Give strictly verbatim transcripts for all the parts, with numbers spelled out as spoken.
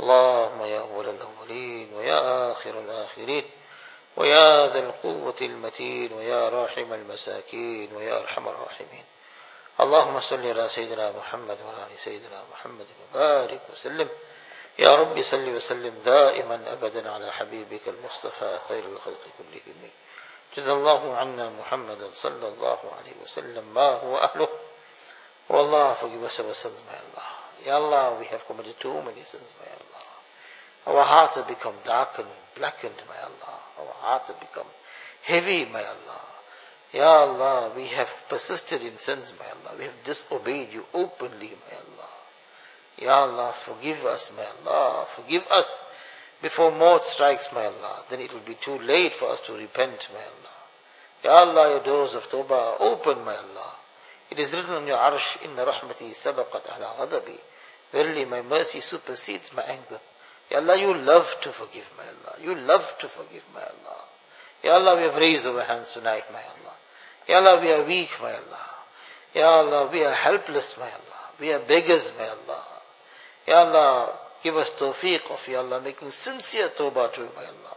اللهم يا أول الأولين ويا آخر الآخرين ويا ذا القوة المتين ويا راحم المساكين ويا أرحم الراحمين. اللهم صل على سيدنا محمد وعلى آل سيدنا محمد وبارك وسلم. يا رب صل وسلم دائما أبدا على حبيبك المصطفى خير الخلق كلهم. جزا الله عنا محمدا صلى الله عليه وسلم ما هو أهله. Oh Allah, forgive us our sins, my Allah. Ya Allah, we have committed too many sins, my Allah. Our hearts have become darkened, blackened, my Allah. Our hearts have become heavy, my Allah. Ya Allah, we have persisted in sins, my Allah. We have disobeyed you openly, my Allah. Ya Allah, forgive us, my Allah. Forgive us before maut strikes, my Allah. Then it will be too late for us to repent, my Allah. Ya Allah, your doors of Tawbah are open, my Allah. It is written on your arsh, Inna rahmati sabaqat ala ghadabi. Verily my mercy supersedes my anger. Ya Allah, you love to forgive, my Allah. You love to forgive, my Allah. Ya Allah, we have raised our hands tonight, my Allah. Ya Allah, we are weak, my Allah. Ya Allah, we are helpless, my Allah. We are beggars, my Allah. Ya Allah, give us tawfiq of, Ya Allah, making sincere tawbah to you, my Allah.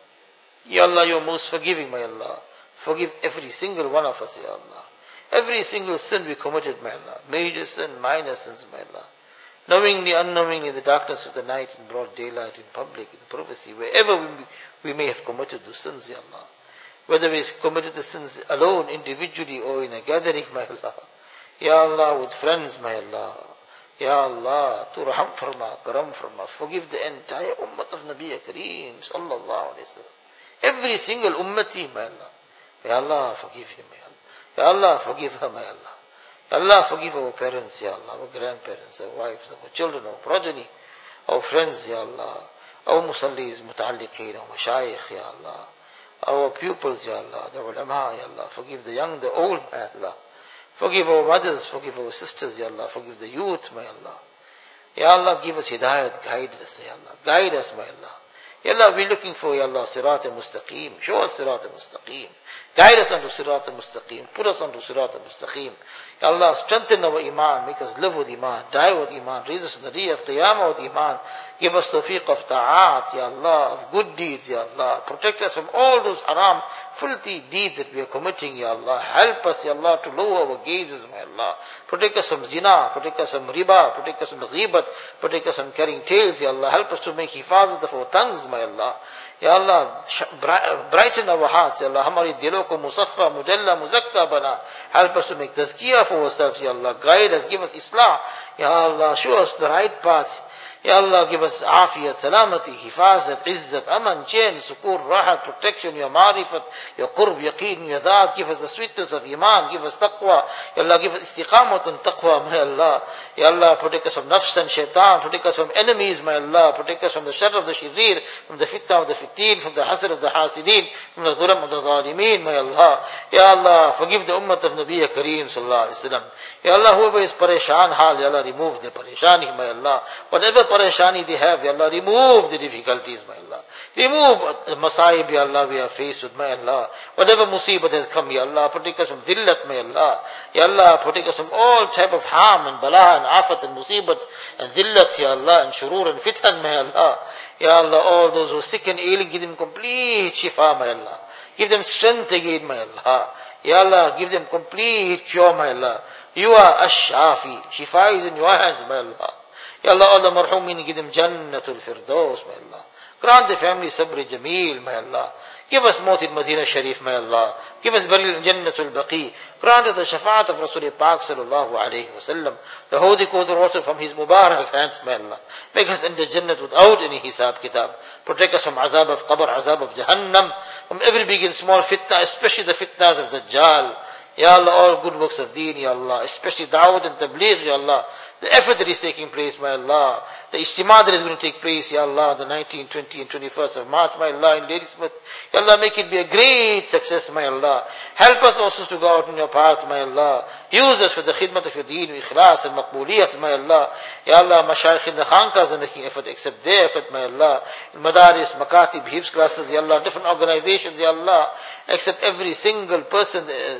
Ya Allah, you are most forgiving, my Allah. Forgive every single one of us, Ya Allah. Every single sin we committed, my Allah. Major sin, minor sins, my Allah. Knowingly, unknowingly, in the darkness of the night, in broad daylight, in public, in privacy, wherever we, we may have committed the sins, Ya Allah. Whether we committed the sins alone, individually, or in a gathering, my Allah. Ya Allah, with friends, my Allah. Ya Allah, to raham farma, karam farma. Forgive the entire ummah of Nabi Kareem, sallallahu alayhi wa sallam. Every single ummati, my Allah. Ya Allah, forgive him, my Allah. Ya Allah, forgive her, my Allah. Ya Allah, forgive our parents, Ya Allah, our grandparents, our wives, our children, our progeny, our friends, Ya Allah, our musallis, muta'alliqeen, our mashayikh, Ya Allah, our pupils, Ya Allah, the ulama, Ya Allah, forgive the young, the old, my Allah. Forgive our mothers, forgive our sisters, Ya Allah, forgive the youth, my Allah. Ya Allah, give us hidayat, guide us, Ya Allah, guide us, my Allah. Ya Allah, we're looking for, Ya Allah, sirat al-mustaqim. Show us sirat al-mustaqim. Guide us onto sirat al-mustaqim. Put us onto sirat al-mustaqim. Ya Allah, strengthen our iman. Make us live with iman. Die with iman. Raise us in the day of qiyamah with iman. Give us tawfiq of ta'at, Ya Allah, of good deeds, Ya Allah. Protect us from all those haram, filthy deeds that we are committing, Ya Allah. Help us, Ya Allah, to lower our gazes, my Allah. Protect us from zina. Protect us from riba. Protect us from ghibat. Protect us from carrying tales, Ya Allah. Help us to make hifazat of our tongues, my Allah. Ya Allah, brighten our hearts, Ya Allah. Hamari dilo ko musaffa, mujalla, muzakka bana. Help us to make tazkiyah for ourselves, Ya Allah. Guide us, give us islah. Ya Allah, show us the right path. Ya Allah, give us afiyat, salamati, hifazat, izzat, aman, chain, sukur, rahat, protection, your marifat, your qurb, yaqeen, your dhat. Give us the sweetness of iman. Give us taqwa. Ya Allah, give us istiqamat and taqwa, my Allah. Ya Allah, protect us from nafs and shaitan. Protect us from enemies, my Allah. Protect us from the shar of the shirir, from the fitna of the fitin, from the hasad of the hasideen, from the dhulam of the zalimeen, my Allah. Ya Allah, forgive the ummah of Nabi Kareem, sallallahu alayhi wa sallam. Ya Allah, whoever is pareshan hal, Ya Allah, remove the pareshani, my Allah. Whatever pareshani they have, Ya Allah, remove the difficulties, my Allah. Remove the masaib, Ya Allah, we are faced with, my Allah. Whatever musibat has come, Ya Allah, protect us from dhillat, my Allah. Ya Allah, protect us from all type of harm and bala and afat and musibat and dhillat, Ya Allah, and shurur and fitan, my Allah. Ya Allah, all those who are sick and ailing, give them complete shifa, my Allah. Give them strength again, my Allah. Ya Allah, give them complete cure, my Allah. You are ash-shafi. Shifa is in your hands, my Allah. Ya Allah, all the marhumin, give them Jannatul Firdaus, my Allah. Grant the family sabr jameel, my Allah. Give us maut in Madinah Sharif, my Allah. Give us burial in Jannatul Baqi. Grant us the shafaat of Rasul Pak sallallahu alayhi wa sallam. The holy cold water from his Mubarak hands, my Allah. Make us enter Jannat without any hisab kitab. Protect us from azab of qabr, azab of Jahannam, from every big and small fitna, especially the fitnas of Dajjal. Ya Allah, all good works of deen, Ya Allah, especially Dawud and Tabligh, Ya Allah, the effort that is taking place, my Allah, the ijtima that is going to take place, Ya Allah, the nineteenth, twentieth and twenty-first of March, my Allah, in Ladysmith, Ya Allah, make it be a great success, my Allah. Help us also to go out in your path, my Allah. Use us for the khidmat of your deen, ikhlas and maqbooliyat, my Allah. Ya Allah, mashayikh in the khankas are making effort, accept their effort, my Allah. In madaris, makatib, hifz classes, Ya Allah, different organizations, Ya Allah, accept every single person effort,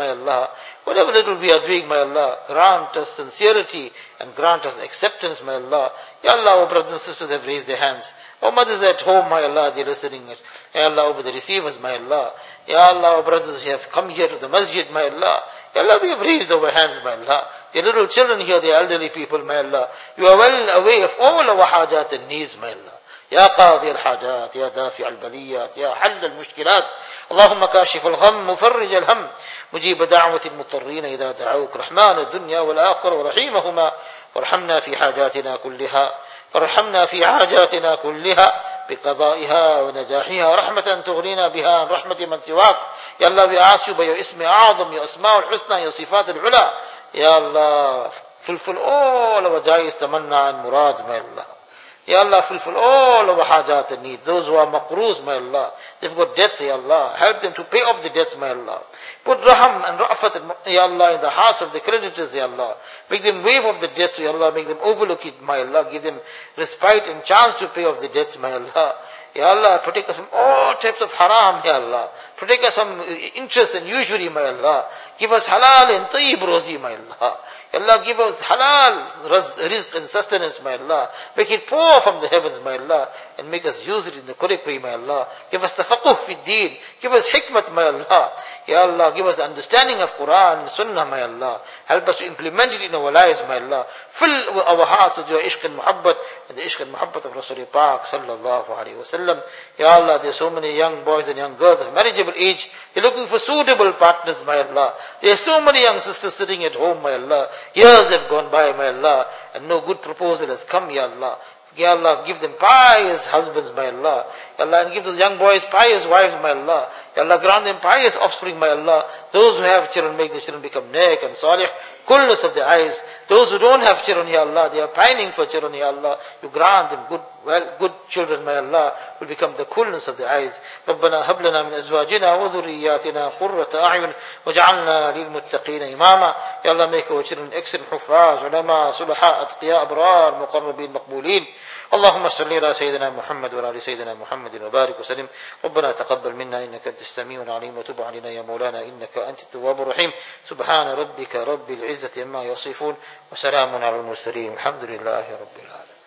my Allah. Whatever little we are doing, my Allah, grant us sincerity and grant us acceptance, my Allah. Ya Allah, our brothers and sisters have raised their hands. Our mothers at home, my Allah, they are listening. Ya Allah, over the receivers, my Allah. Ya Allah, our brothers have come here to the masjid, my Allah. Ya Allah, we have raised our hands, my Allah. The little children here, the elderly people, my Allah. You are well aware of all our hajat and needs, my Allah. يا قاضي الحاجات يا دافع البليات يا حل المشكلات اللهم كاشف الغم مفرج الهم مجيب دعوة المضطرين إذا دعوك رحمن الدنيا والآخرة ورحيمهما وارحمنا في حاجاتنا كلها وارحمنا في حاجاتنا كلها بقضائها ونجاحها رحمة تغنينا بها عن رحمة من سواك. يا الله, we ask you by your اسم أعظم, your أسماء الحسنى, your صفات العلى. يا الله, fulfill all our jais tamanna and murad, my Allah. Ya Allah, fulfill all our hajat and needs. Those who are maqroos, my Allah, they've got debts, Ya Allah, help them to pay off the debts, my Allah. Put raham and ra'fat, Ya Allah, in the hearts of the creditors, Ya Allah. Make them waive off the debts, Ya Allah. Make them overlook it, my Allah. Give them respite and chance to pay off the debts, my Allah. Ya Allah, protect us from all types of haram, Ya Allah. Protect us from interest and usury, my Allah. Give us halal and tayyib rozi, my Allah. Ya Allah, give us halal rizq and sustenance, my Allah. Make it pour from the heavens, my Allah, and make us use it in the correct way, my Allah. Give us tafaqquh fi deen. Give us hikmat, my Allah. Ya Allah, give us understanding of Quran and Sunnah, my Allah. Help us to implement it in our lives, my Allah. Fill our hearts with your ishq and muhabbat, and the ishq and muhabbat of Rasul Pak, sallallahu alayhi wa sallam. Ya Allah, there are so many young boys and young girls of marriageable age. They're looking for suitable partners, my Allah. There are so many young sisters sitting at home, my Allah. Years have gone by, my Allah, and no good proposal has come, Ya Allah. Ya Allah, give them pious husbands, my Allah. Ya Allah, and give those young boys pious wives, my Allah. Ya Allah, grant them pious offspring, my Allah. Those who have children, make the children become neck and salih, coolness of the eyes. Those who don't have children, Ya Allah, they are pining for children, Ya Allah. You grant them good, well, good children, my Allah, will become the coolness of the eyes. ربنا هب لنا من أزواجنا وذرياتنا قرة أعين وجعلنا للمتقين إماما. Ya Allah, make our children excellent حفاظ علماء صلحاء أتقياء أبرار مقربين مقبولين. اللهم صل على سيدنا محمد وعلى آل سيدنا محمد وبارك وسلم. ربنا تقبل منا إنك أنت السميع العليم وتب علينا يا مولانا إنك أنت التواب الرحيم. سبحان ربك رب العزة عما يصفون وسلام على المرسلين الحمد لله رب العالمين.